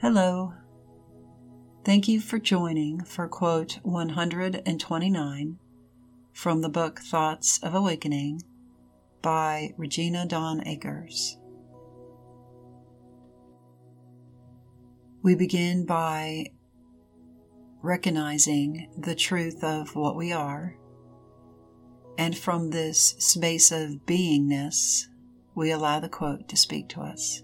Hello. Thank you for joining for quote 129 from the book Thoughts of Awakening by Regina Dawn Akers. We begin by recognizing the truth of what we are, and from this space of beingness, we allow the quote to speak to us.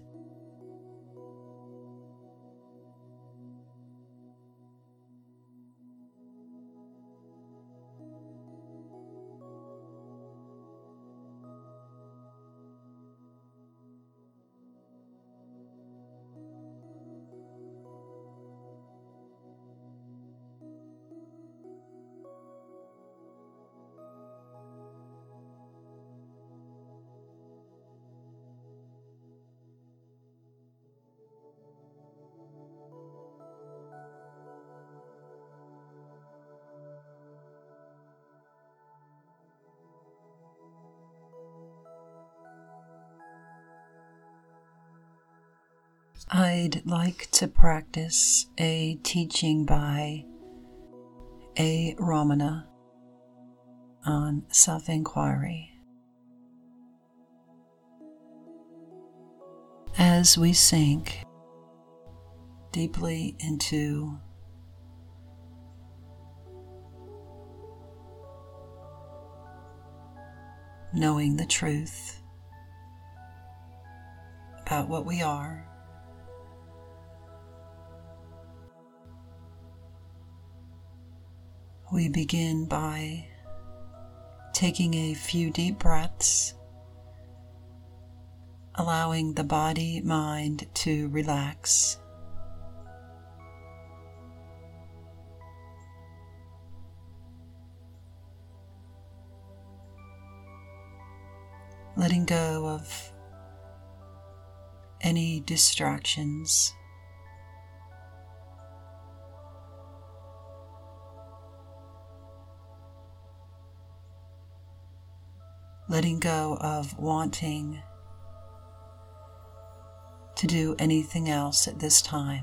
I'd like to practice a teaching by A. Ramana on self-inquiry. As we sink deeply into knowing the truth about what we are, we begin by taking a few deep breaths, allowing the body, mind to relax. Letting go of any distractions. Letting go of wanting to do anything else at this time.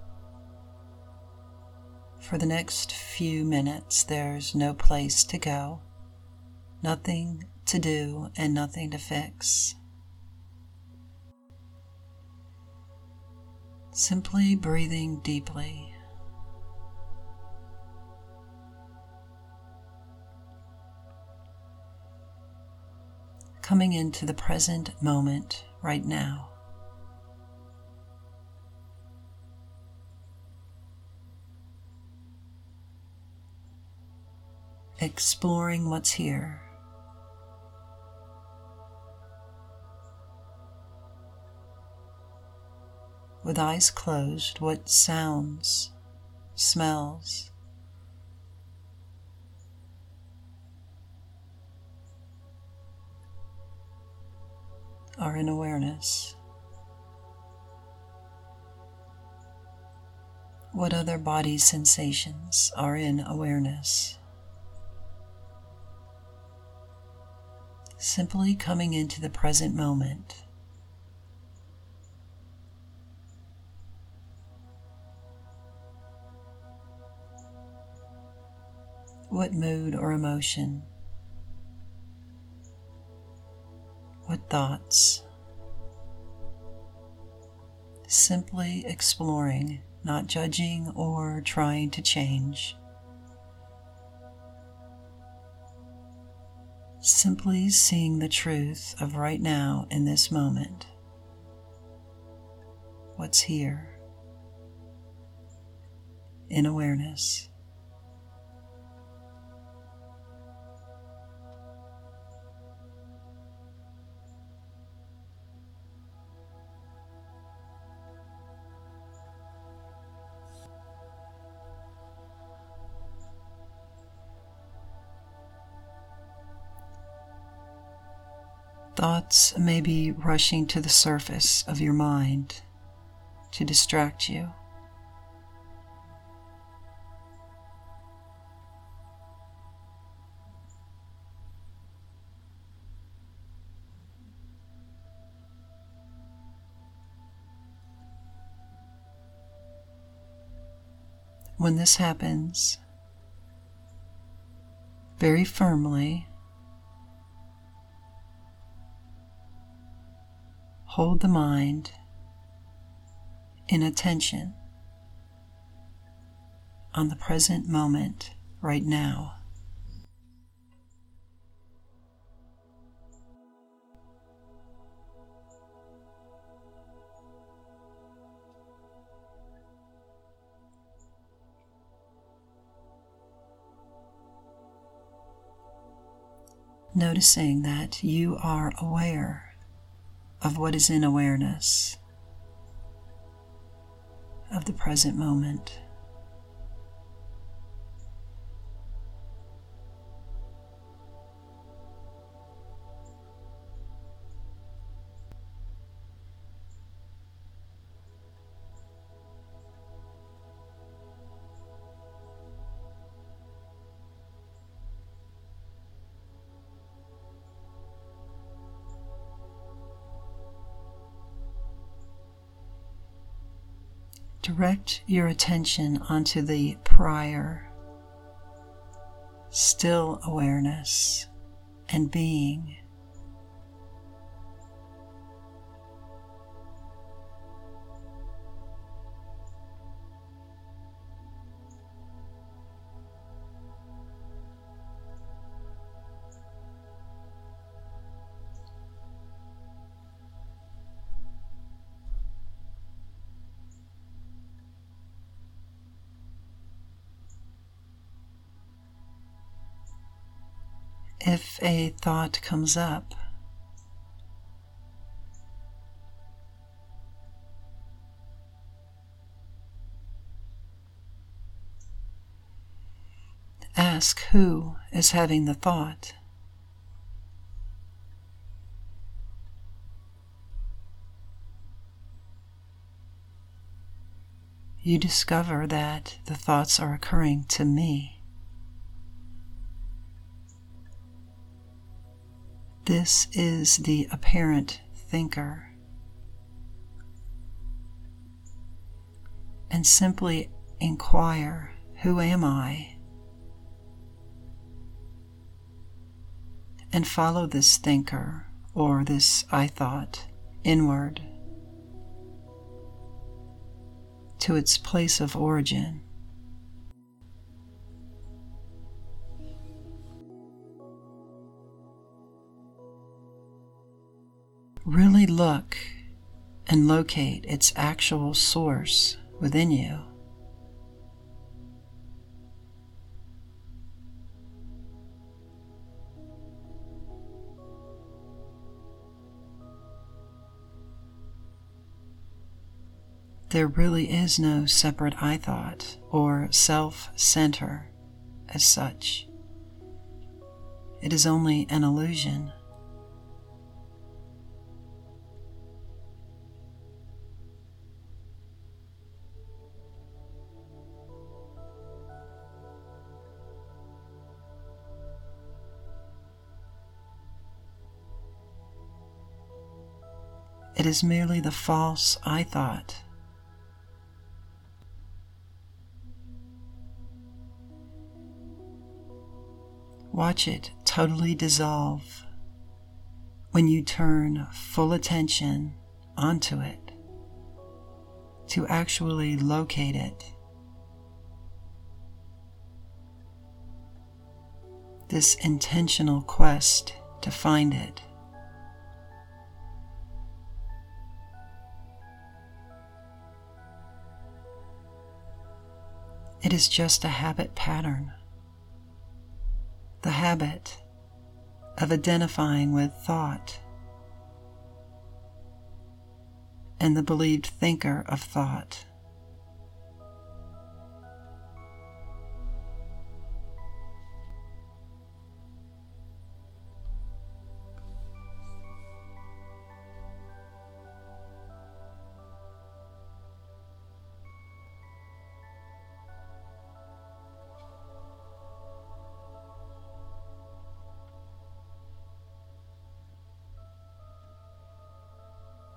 For the next few minutes, there's no place to go, nothing to do, and nothing to fix. Simply breathing deeply. Coming into the present moment right now. Exploring what's here. With eyes closed, what sounds, smells, are in awareness? What other body sensations are in awareness? Simply coming into the present moment. What mood or emotion? What thoughts? Simply exploring, not judging or trying to change. Simply seeing the truth of right now in this moment. What's here in awareness. Thoughts may be rushing to the surface of your mind to distract you. When this happens, very firmly hold the mind in attention on the present moment right now. Noticing that you are aware of what is in awareness of the present moment. Direct your attention onto the prior, still awareness and being. If a thought comes up, ask who is having the thought. You discover that the thoughts are occurring to me. This is the apparent thinker. And simply inquire, who am I? And follow this thinker or this I thought inward to its place of origin. Really look and locate its actual source within you. There really is no separate I thought or self-center as such. It is only an illusion. It is merely the false I thought. Watch it totally dissolve when you turn full attention onto it to actually locate it. This intentional quest to find it. It is just a habit pattern. The habit of identifying with thought and the believed thinker of thought.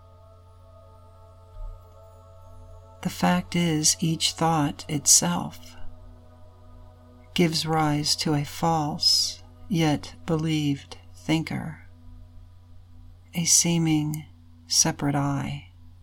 The fact is, each thought itself gives rise to a false yet believed thinker, a seeming separate I.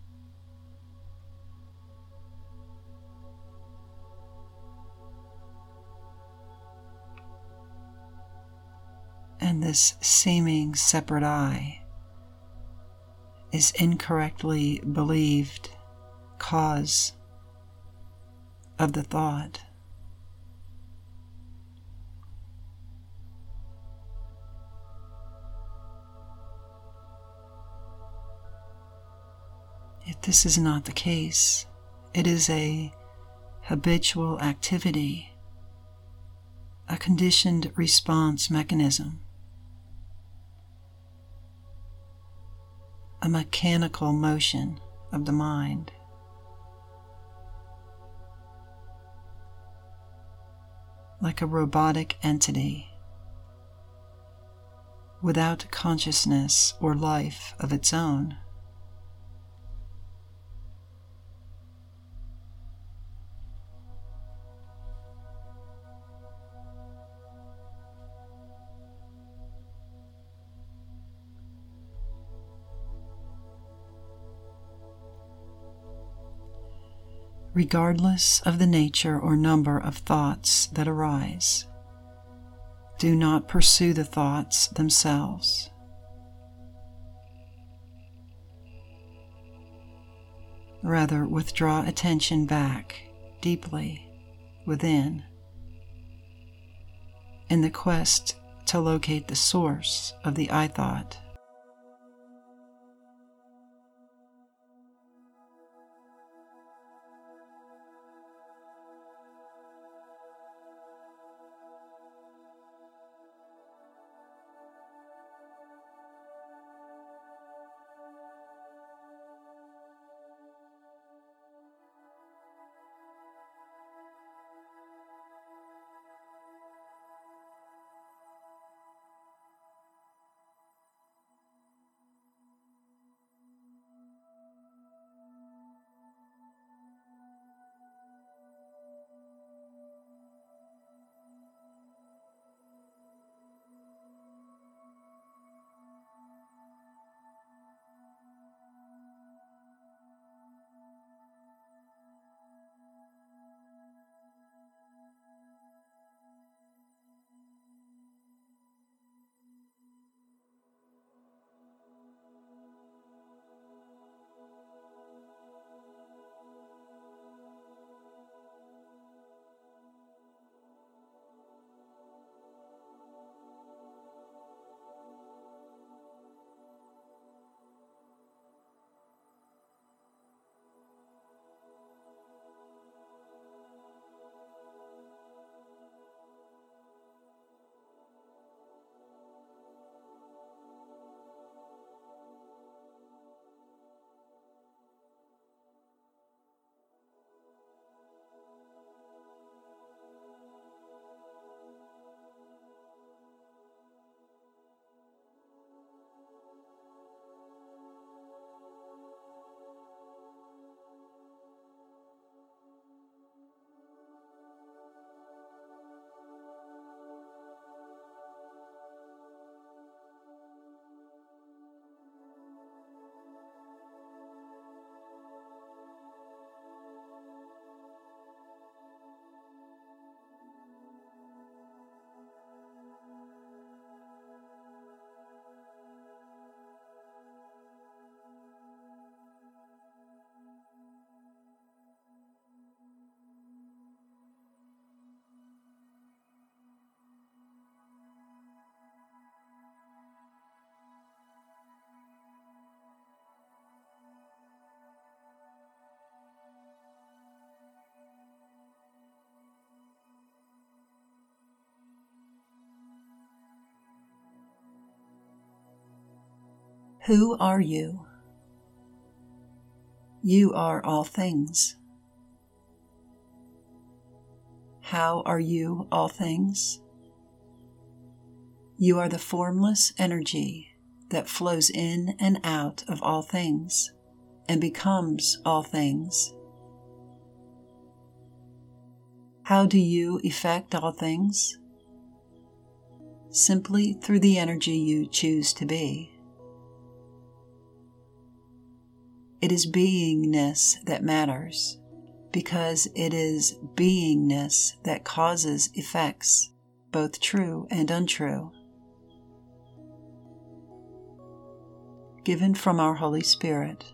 And this seeming separate I is incorrectly believed cause of the thought. If this is not the case, it is a habitual activity, a conditioned response mechanism, a mechanical motion of the mind. Like a robotic entity without consciousness or life of its own. Regardless of the nature or number of thoughts that arise, do not pursue the thoughts themselves. Rather, withdraw attention back deeply within in the quest to locate the source of the I thought. Who are you? You are all things. How are you all things? You are the formless energy that flows in and out of all things and becomes all things. How do you affect all things? Simply through the energy you choose to be. It is beingness that matters, because it is beingness that causes effects, both true and untrue. Given from our Holy Spirit.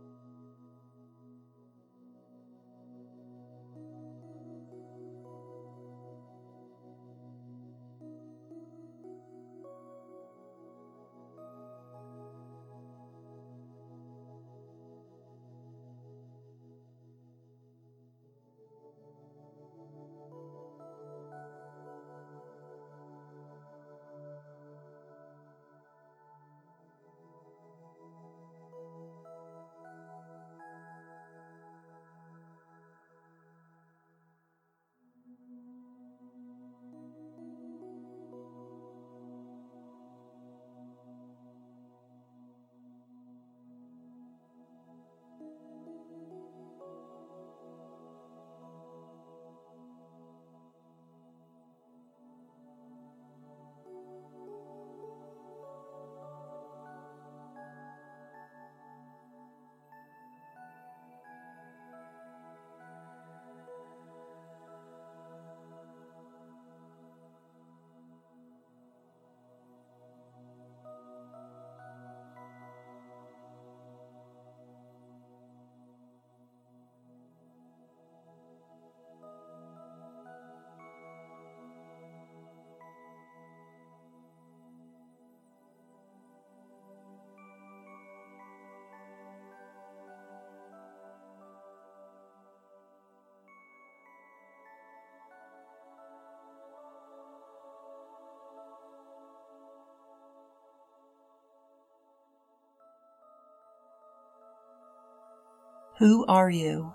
Who are you?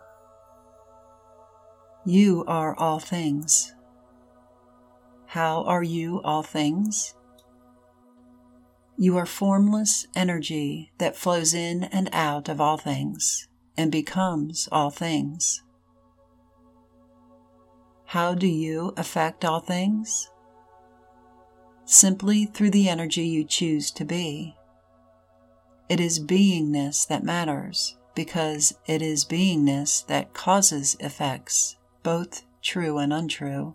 You are all things. How are you all things? You are formless energy that flows in and out of all things and becomes all things. How do you affect all things? Simply through the energy you choose to be. It is beingness that matters, because it is beingness that causes effects, both true and untrue.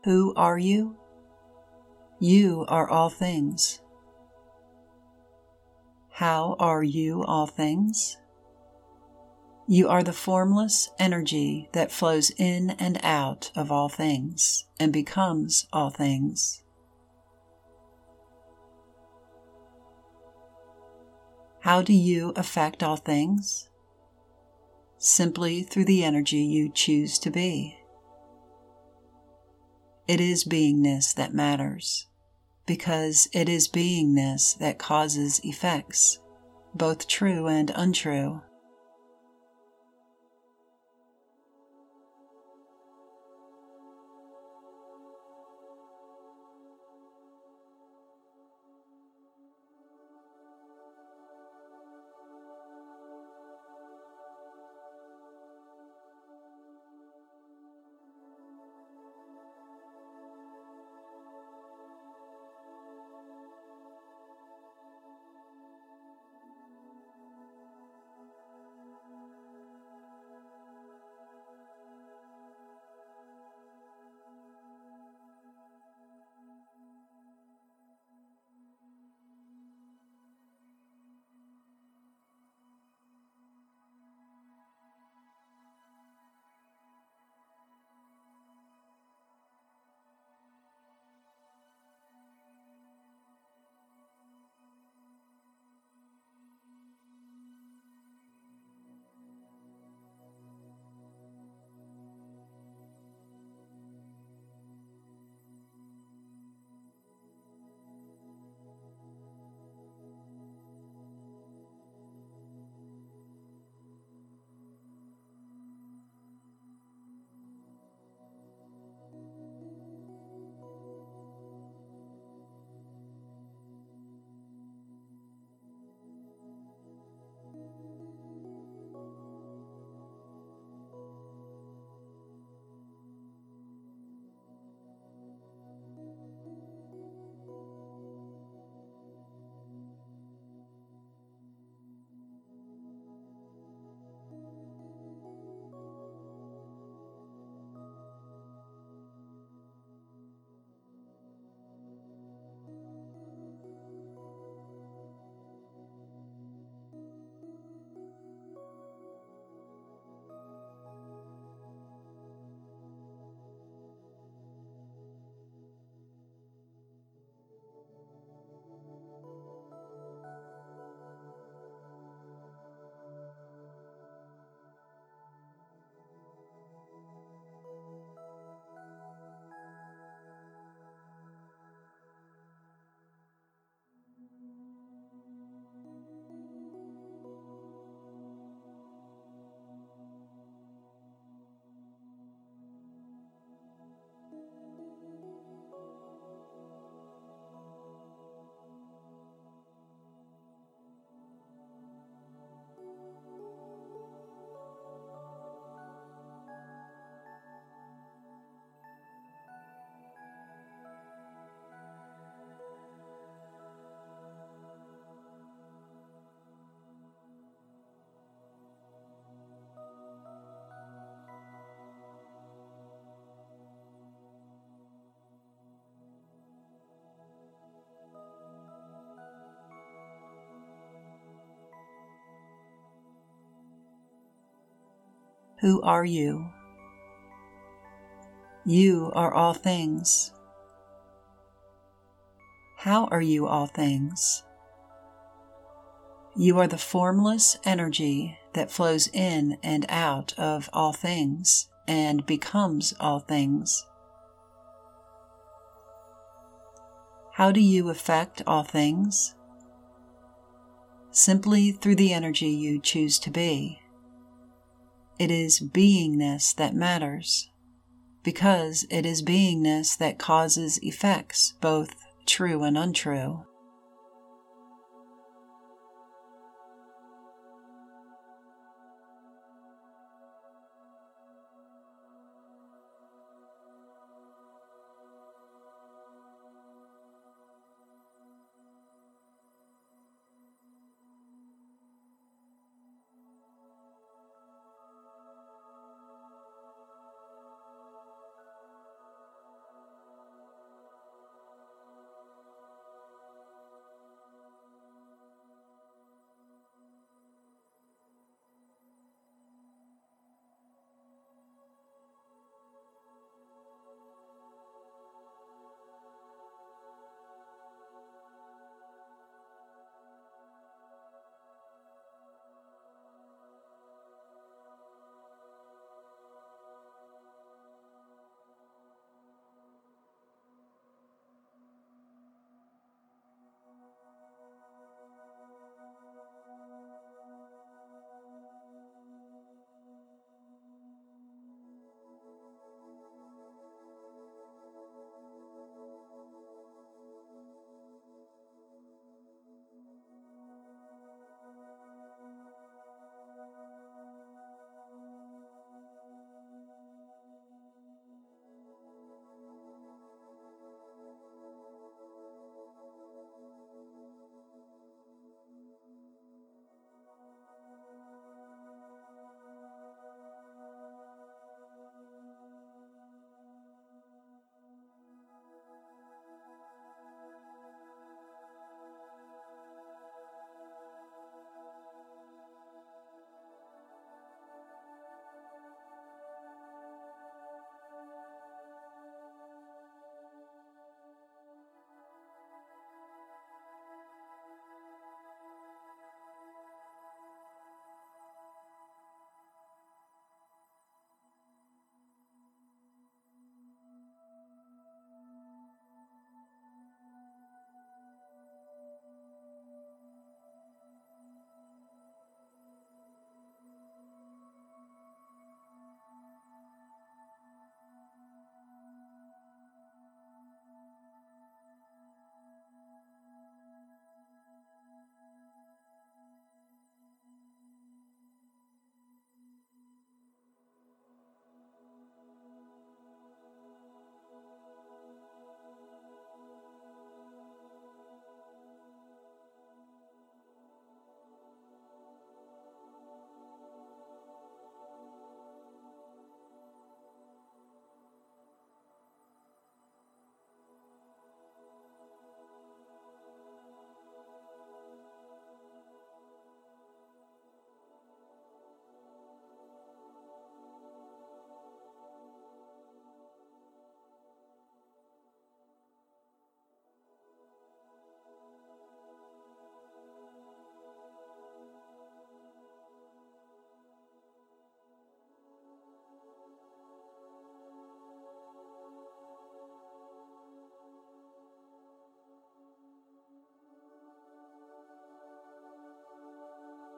Who are you? You are all things. How are you all things? You are the formless energy that flows in and out of all things and becomes all things. How do you affect all things? Simply through the energy you choose to be. It is beingness that matters, because it is beingness that causes effects, both true and untrue. Who are you? You are all things. How are you all things? You are the formless energy that flows in and out of all things and becomes all things. How do you affect all things? Simply through the energy you choose to be. It is beingness that matters, because it is beingness that causes effects, both true and untrue.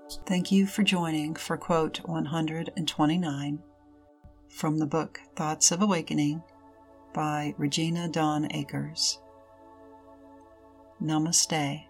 Thank you for joining for quote 129 from the book Thoughts of Awakening by Regina Dawn Akers. Namaste.